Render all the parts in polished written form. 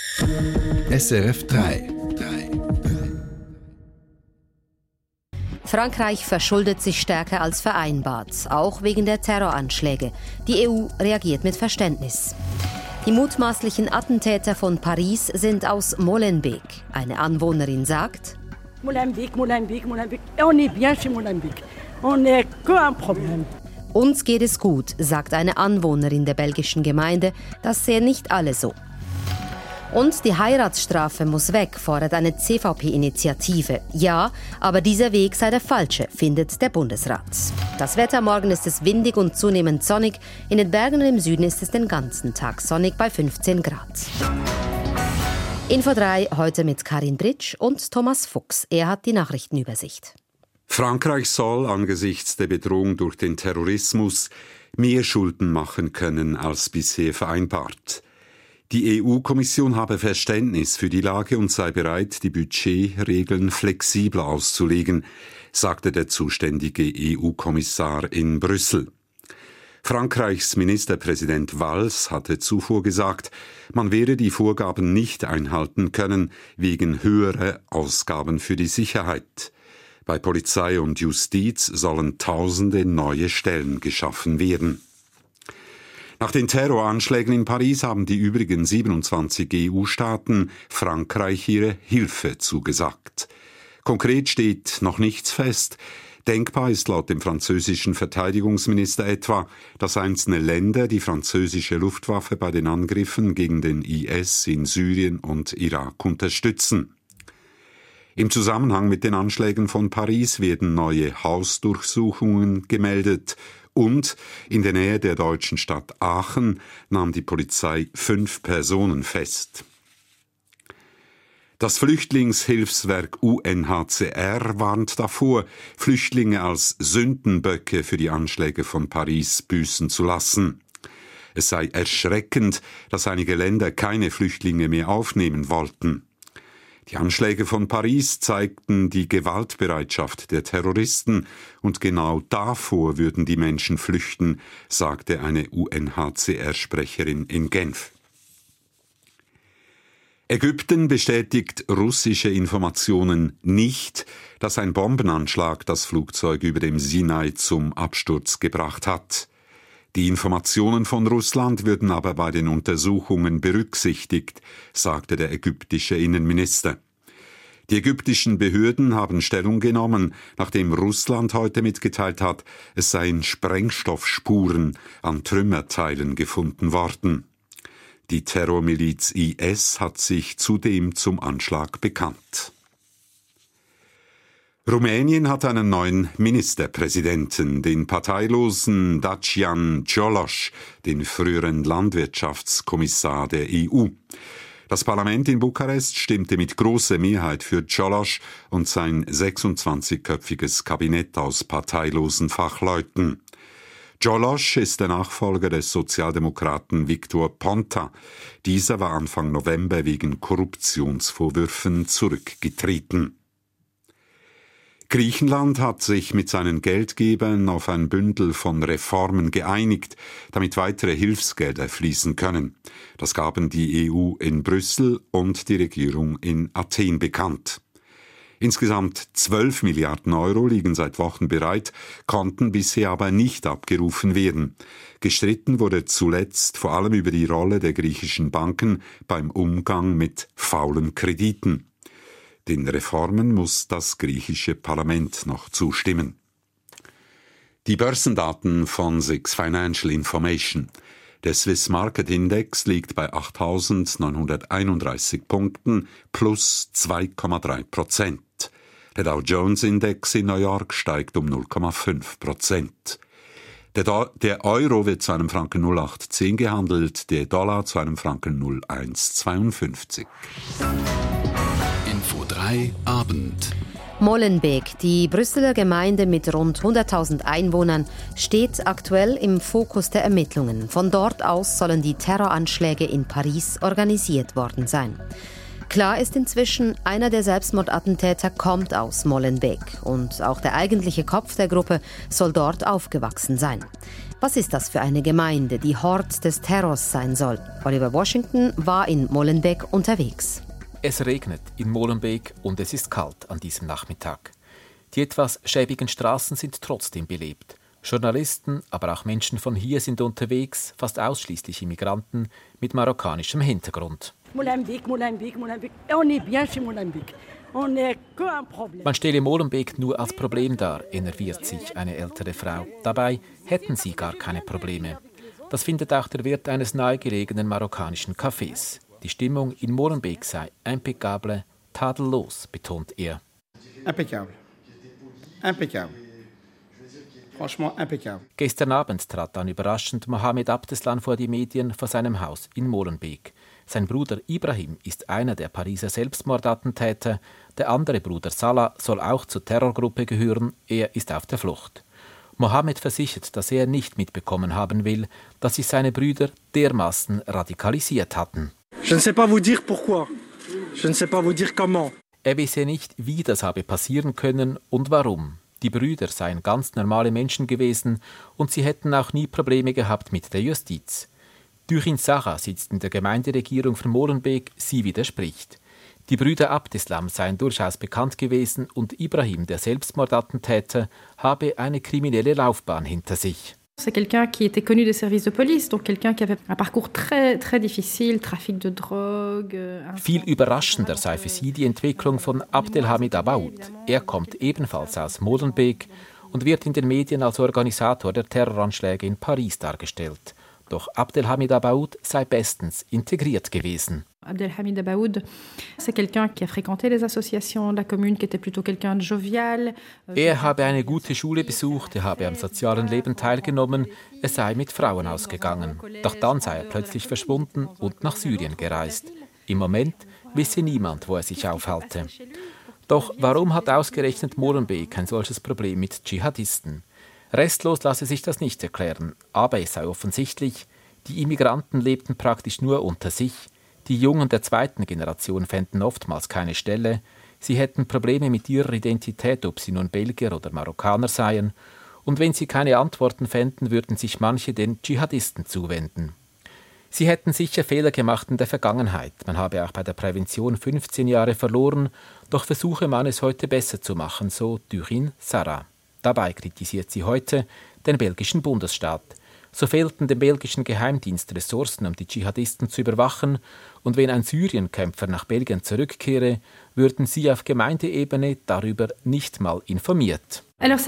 SRF 3. Frankreich verschuldet sich stärker als vereinbart, auch wegen der Terroranschläge. Die EU reagiert mit Verständnis. Die mutmaßlichen Attentäter von Paris sind aus Molenbeek. Eine Anwohnerin sagt: Molenbeek. On est bien chez Molenbeek. On n'est qu'un problème. Uns geht es gut, sagt eine Anwohnerin der belgischen Gemeinde. Das sehen nicht alle so. Und die Heiratsstrafe muss weg, fordert eine CVP-Initiative. Ja, aber dieser Weg sei der falsche, findet der Bundesrat. Das Wetter: morgen ist es windig und zunehmend sonnig. In den Bergen und im Süden ist es den ganzen Tag sonnig bei 15 Grad. Info 3 heute mit Karin Britsch und Thomas Fuchs. Er hat die Nachrichtenübersicht. Frankreich soll angesichts der Bedrohung durch den Terrorismus mehr Schulden machen können als bisher vereinbart. Die EU-Kommission habe Verständnis für die Lage und sei bereit, die Budgetregeln flexibler auszulegen, sagte der zuständige EU-Kommissar in Brüssel. Frankreichs Ministerpräsident Valls hatte zuvor gesagt, man werde die Vorgaben nicht einhalten können wegen höherer Ausgaben für die Sicherheit. Bei Polizei und Justiz sollen Tausende neue Stellen geschaffen werden. Nach den Terroranschlägen in Paris haben die übrigen 27 EU-Staaten Frankreich ihre Hilfe zugesagt. Konkret steht noch nichts fest. Denkbar ist laut dem französischen Verteidigungsminister etwa, dass einzelne Länder die französische Luftwaffe bei den Angriffen gegen den IS in Syrien und Irak unterstützen. Im Zusammenhang mit den Anschlägen von Paris werden neue Hausdurchsuchungen gemeldet. Und in der Nähe der deutschen Stadt Aachen nahm die Polizei 5 Personen fest. Das Flüchtlingshilfswerk UNHCR warnt davor, Flüchtlinge als Sündenböcke für die Anschläge von Paris büßen zu lassen. Es sei erschreckend, dass einige Länder keine Flüchtlinge mehr aufnehmen wollten. Die Anschläge von Paris zeigten die Gewaltbereitschaft der Terroristen und genau davor würden die Menschen flüchten, sagte eine UNHCR-Sprecherin in Genf. Ägypten bestätigt russische Informationen nicht, dass ein Bombenanschlag das Flugzeug über dem Sinai zum Absturz gebracht hat. Die Informationen von Russland würden aber bei den Untersuchungen berücksichtigt, sagte der ägyptische Innenminister. Die ägyptischen Behörden haben Stellung genommen, nachdem Russland heute mitgeteilt hat, es seien Sprengstoffspuren an Trümmerteilen gefunden worden. Die Terrormiliz IS hat sich zudem zum Anschlag bekannt. Rumänien hat einen neuen Ministerpräsidenten, den parteilosen Dacian Cioloș, den früheren Landwirtschaftskommissar der EU. Das Parlament in Bukarest stimmte mit großer Mehrheit für Cioloș und sein 26-köpfiges Kabinett aus parteilosen Fachleuten. Cioloș ist der Nachfolger des Sozialdemokraten Victor Ponta. Dieser war Anfang November wegen Korruptionsvorwürfen zurückgetreten. Griechenland hat sich mit seinen Geldgebern auf ein Bündel von Reformen geeinigt, damit weitere Hilfsgelder fließen können. Das gaben die EU in Brüssel und die Regierung in Athen bekannt. Insgesamt 12 Milliarden Euro liegen seit Wochen bereit, konnten bisher aber nicht abgerufen werden. Gestritten wurde zuletzt vor allem über die Rolle der griechischen Banken beim Umgang mit faulen Krediten. Den Reformen muss das griechische Parlament noch zustimmen. Die Börsendaten von SIX Financial Information. Der Swiss Market Index liegt bei 8.931 Punkten plus 2,3%. Der Dow Jones Index in New York steigt um 0,5%. Der Euro wird zu einem Franken 0,810 gehandelt, der Dollar zu einem Franken 0,152. Info 3 Abend. Molenbeek, die Brüsseler Gemeinde mit rund 100.000 Einwohnern, steht aktuell im Fokus der Ermittlungen. Von dort aus sollen die Terroranschläge in Paris organisiert worden sein. Klar ist inzwischen, einer der Selbstmordattentäter kommt aus Molenbeek und auch der eigentliche Kopf der Gruppe soll dort aufgewachsen sein. Was ist das für eine Gemeinde, die Hort des Terrors sein soll? Oliver Washington war in Molenbeek unterwegs. Es regnet in Molenbeek und es ist kalt an diesem Nachmittag. Die etwas schäbigen Straßen sind trotzdem belebt. Journalisten, aber auch Menschen von hier sind unterwegs, fast ausschließlich Immigranten mit marokkanischem Hintergrund. Molenbeek. On est bien chez Molenbeek. On n'est qu'un problème. Man stelle Molenbeek nur als Problem dar, enerviert sich eine ältere Frau. Dabei hätten sie gar keine Probleme. Das findet auch der Wirt eines nahegelegenen marokkanischen Cafés. Die Stimmung in Molenbeek sei impeccable, tadellos, betont er. Impeccable. Franchement impeccable. Gestern Abend trat dann überraschend Mohamed Abdeslam vor die Medien vor seinem Haus in Molenbeek. Sein Bruder Ibrahim ist einer der Pariser Selbstmordattentäter. Der andere Bruder Salah soll auch zur Terrorgruppe gehören. Er ist auf der Flucht. Mohamed versichert, dass er nicht mitbekommen haben will, dass sich seine Brüder dermaßen radikalisiert hatten. Je ne sais pas vous dire pourquoi. Je ne sais pas vous dire comment. Er wisse nicht, wie das habe passieren können und warum. Die Brüder seien ganz normale Menschen gewesen und sie hätten auch nie Probleme gehabt mit der Justiz. Dürin Sarah sitzt in der Gemeinderegierung von Molenbeek, sie widerspricht. Die Brüder Abdeslam seien durchaus bekannt gewesen und Ibrahim, der Selbstmordattentäter, habe eine kriminelle Laufbahn hinter sich. C'est quelqu'un qui était connu des services de police, donc quelqu'un qui avait un parcours très, très difficile, Trafic de drogue. Viel überraschender sei für sie die Entwicklung von Abdelhamid Abaoud. Er kommt ebenfalls aus Molenbeek und wird in den Medien als Organisator der Terroranschläge in Paris dargestellt. Doch Abdelhamid Abaoud sei bestens integriert gewesen. Abdelhamid Abaoud, c'est quelqu'un qui a fréquenté les associations de la commune, qui était plutôt quelqu'un de jovial. Er habe eine gute Schule besucht, er habe am sozialen Leben teilgenommen, er sei mit Frauen ausgegangen. Doch dann sei er plötzlich verschwunden und nach Syrien gereist. Im Moment wisse niemand, wo er sich aufhalte. Doch warum hat ausgerechnet Molenbeek ein solches Problem mit Dschihadisten? Restlos lasse sich das nicht erklären, aber es sei offensichtlich, die Immigranten lebten praktisch nur unter sich. Die Jungen der zweiten Generation fänden oftmals keine Stelle. Sie hätten Probleme mit ihrer Identität, ob sie nun Belgier oder Marokkaner seien. Und wenn sie keine Antworten fänden, würden sich manche den Dschihadisten zuwenden. Sie hätten sicher Fehler gemacht in der Vergangenheit. Man habe auch bei der Prävention 15 Jahre verloren, doch versuche man es heute besser zu machen, so Dürin Sarah. Dabei kritisiert sie heute den belgischen Bundesstaat. So fehlten dem belgischen Geheimdienst Ressourcen, um die Dschihadisten zu überwachen, und wenn ein Syrienkämpfer nach Belgien zurückkehre, würden sie auf Gemeindeebene darüber nicht mal informiert.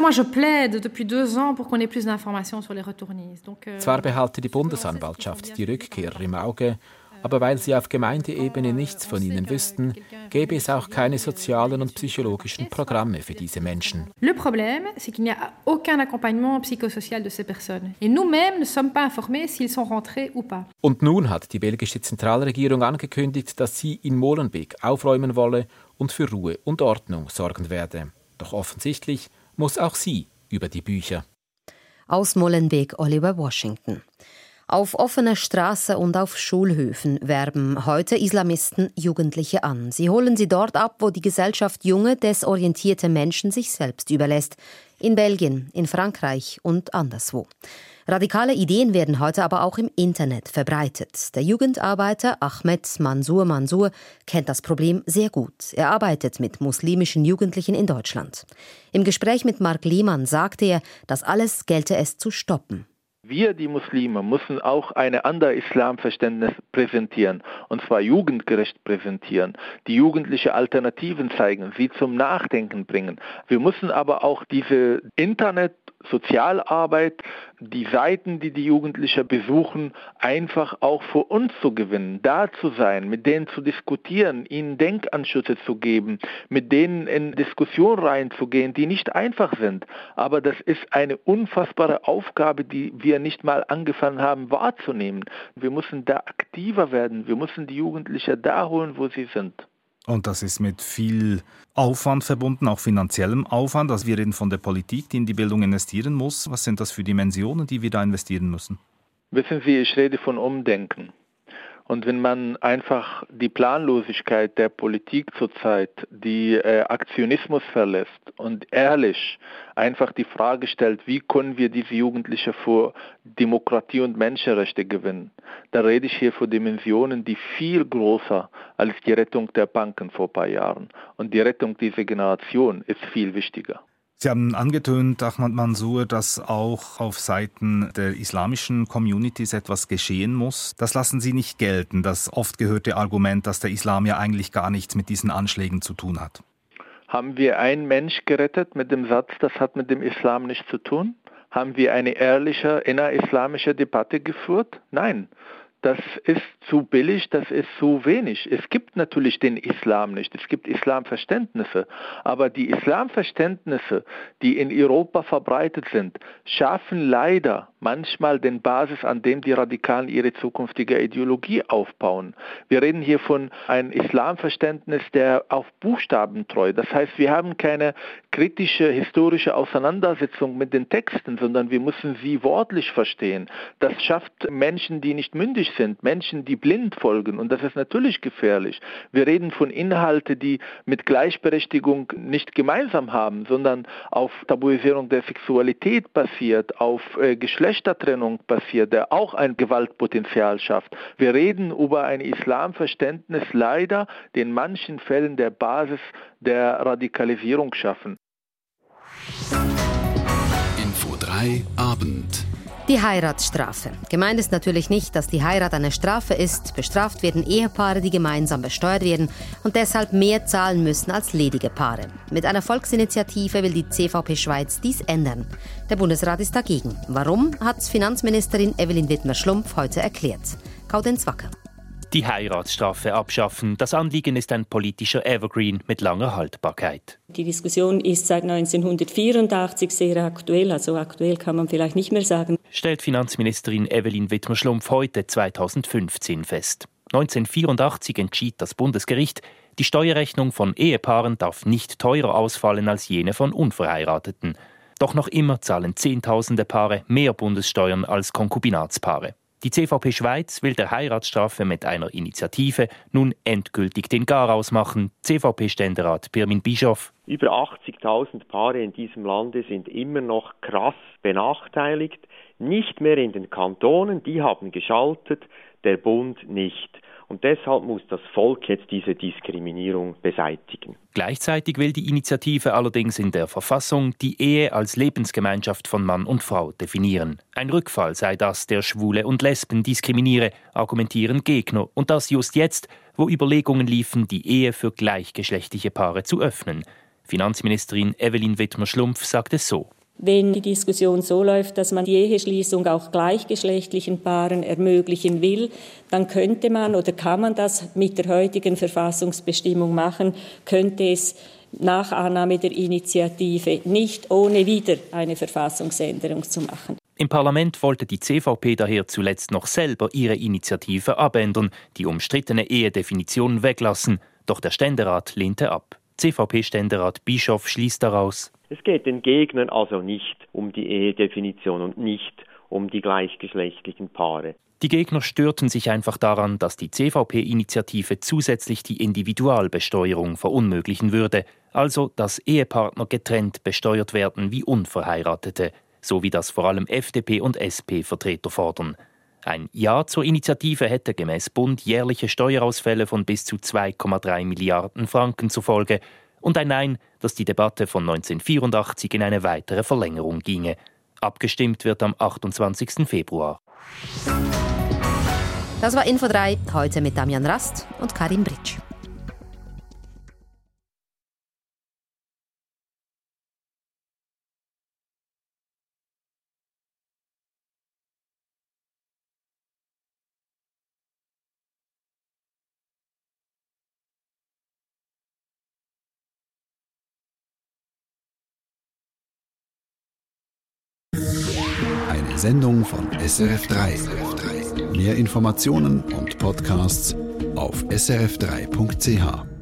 Zwar behalte die Bundesanwaltschaft die Rückkehrer im Auge, aber weil sie auf Gemeindeebene nichts von ihnen wüssten, gäbe es auch keine sozialen und psychologischen Programme für diese Menschen. Le problème, c'est qu'il n'y a aucun accompagnement psychosocial de ces personnes. Et nous-mêmes ne sommes pas informés s'ils sont rentrés ou pas. Und nun hat die belgische Zentralregierung angekündigt, dass sie in Molenbeek aufräumen wolle und für Ruhe und Ordnung sorgen werde. Doch offensichtlich muss auch sie über die Bücher. Aus Molenbeek, Oliver Washington. Auf offener Straße und auf Schulhöfen werben heute Islamisten Jugendliche an. Sie holen sie dort ab, wo die Gesellschaft junge, desorientierte Menschen sich selbst überlässt. In Belgien, in Frankreich und anderswo. Radikale Ideen werden heute aber auch im Internet verbreitet. Der Jugendarbeiter Ahmed Mansour kennt das Problem sehr gut. Er arbeitet mit muslimischen Jugendlichen in Deutschland. Im Gespräch mit Marc Lehmann sagte er, das alles gelte es zu stoppen. Wir, die Muslime, müssen auch ein anderes Islamverständnis präsentieren, und zwar jugendgerecht präsentieren, die Jugendliche Alternativen zeigen, sie zum Nachdenken bringen. Wir müssen aber auch diese Sozialarbeit, die Seiten, die Jugendlichen besuchen, einfach auch für uns zu gewinnen, da zu sein, mit denen zu diskutieren, ihnen Denkanschüsse zu geben, mit denen in Diskussionen reinzugehen, die nicht einfach sind. Aber das ist eine unfassbare Aufgabe, die wir nicht mal angefangen haben wahrzunehmen. Wir müssen da aktiver werden, wir müssen die Jugendlichen da holen, wo sie sind. Und das ist mit viel Aufwand verbunden, auch finanziellem Aufwand. Also wir reden von der Politik, die in die Bildung investieren muss. Was sind das für Dimensionen, die wir da investieren müssen? Wissen Sie, ich rede von Umdenken. Und wenn man einfach die Planlosigkeit der Politik zurzeit, die Aktionismus verlässt und ehrlich einfach die Frage stellt, wie können wir diese Jugendlichen für Demokratie und Menschenrechte gewinnen, da rede ich hier von Dimensionen, die viel größer als die Rettung der Banken vor ein paar Jahren. Und die Rettung dieser Generation ist viel wichtiger. Sie haben angetönt, Ahmad Mansour, dass auch auf Seiten der islamischen Communities etwas geschehen muss. Das lassen Sie nicht gelten, das oft gehörte Argument, dass der Islam ja eigentlich gar nichts mit diesen Anschlägen zu tun hat. Haben wir einen Mensch gerettet mit dem Satz, das hat mit dem Islam nichts zu tun? Haben wir eine ehrliche innerislamische Debatte geführt? Nein. Das ist zu billig, das ist zu wenig. Es gibt natürlich den Islam nicht, es gibt Islamverständnisse, aber die Islamverständnisse, die in Europa verbreitet sind, schaffen leider manchmal den Basis, an dem die Radikalen ihre zukünftige Ideologie aufbauen. Wir reden hier von einem Islamverständnis, der auf Buchstaben treu. Das heißt, wir haben keine kritische, historische Auseinandersetzung mit den Texten, sondern wir müssen sie wortlich verstehen. Das schafft Menschen, die nicht mündig sind, Menschen, die blind folgen, und das ist natürlich gefährlich. Wir reden von Inhalten, die mit Gleichberechtigung nicht gemeinsam haben, sondern auf Tabuisierung der Sexualität basiert, auf Geschlechtertrennung basiert, der auch ein Gewaltpotenzial schafft. Wir reden über ein Islamverständnis leider, die in manchen Fällen der Basis der Radikalisierung schaffen. Info 3 Abend. Die Heiratsstrafe. Gemeint ist natürlich nicht, dass die Heirat eine Strafe ist. Bestraft werden Ehepaare, die gemeinsam besteuert werden und deshalb mehr zahlen müssen als ledige Paare. Mit einer Volksinitiative will die CVP Schweiz dies ändern. Der Bundesrat ist dagegen. Warum, hat Finanzministerin Evelyn Wittmer-Schlumpf heute erklärt. Gaudenz Wacker. Die Heiratsstrafe abschaffen. Das Anliegen ist ein politischer Evergreen mit langer Haltbarkeit. Die Diskussion ist seit 1984 sehr aktuell, also aktuell kann man vielleicht nicht mehr sagen, stellt Finanzministerin Evelyn Wittmer-Schlumpf heute 2015 fest. 1984 entschied das Bundesgericht, die Steuerrechnung von Ehepaaren darf nicht teurer ausfallen als jene von Unverheirateten. Doch noch immer zahlen Zehntausende Paare mehr Bundessteuern als Konkubinatspaare. Die CVP Schweiz will der Heiratsstrafe mit einer Initiative nun endgültig den Garaus machen. CVP-Ständerat Pirmin Bischoff. Über 80.000 Paare in diesem Lande sind immer noch krass benachteiligt. Nicht mehr in den Kantonen, die haben geschaltet, der Bund nicht. Und deshalb muss das Volk jetzt diese Diskriminierung beseitigen. Gleichzeitig will die Initiative allerdings in der Verfassung die Ehe als Lebensgemeinschaft von Mann und Frau definieren. Ein Rückfall sei das, der Schwule und Lesben diskriminiere, argumentieren Gegner. Und das just jetzt, wo Überlegungen liefen, die Ehe für gleichgeschlechtliche Paare zu öffnen. Finanzministerin Evelyn Wittmer-Schlumpf sagt es so. Wenn die Diskussion so läuft, dass man die Eheschließung auch gleichgeschlechtlichen Paaren ermöglichen will, dann könnte man oder kann man das mit der heutigen Verfassungsbestimmung machen, könnte es nach Annahme der Initiative nicht ohne wieder eine Verfassungsänderung zu machen. Im Parlament wollte die CVP daher zuletzt noch selber ihre Initiative abändern, die umstrittene Ehedefinition weglassen, doch der Ständerat lehnte ab. CVP-Ständerat Bischoff schließt daraus: Es geht den Gegnern also nicht um die Ehedefinition und nicht um die gleichgeschlechtlichen Paare. Die Gegner störten sich einfach daran, dass die CVP-Initiative zusätzlich die Individualbesteuerung verunmöglichen würde, also dass Ehepartner getrennt besteuert werden wie Unverheiratete, so wie das vor allem FDP- und SP-Vertreter fordern. Ein Ja zur Initiative hätte gemäß Bund jährliche Steuerausfälle von bis zu 2,3 Milliarden Franken zur Folge und ein Nein, dass die Debatte von 1984 in eine weitere Verlängerung ginge. Abgestimmt wird am 28. Februar. Das war Info 3, heute mit Damian Rast und Karim Britsch. Eine Sendung von SRF3. Mehr Informationen und Podcasts auf srf3.ch.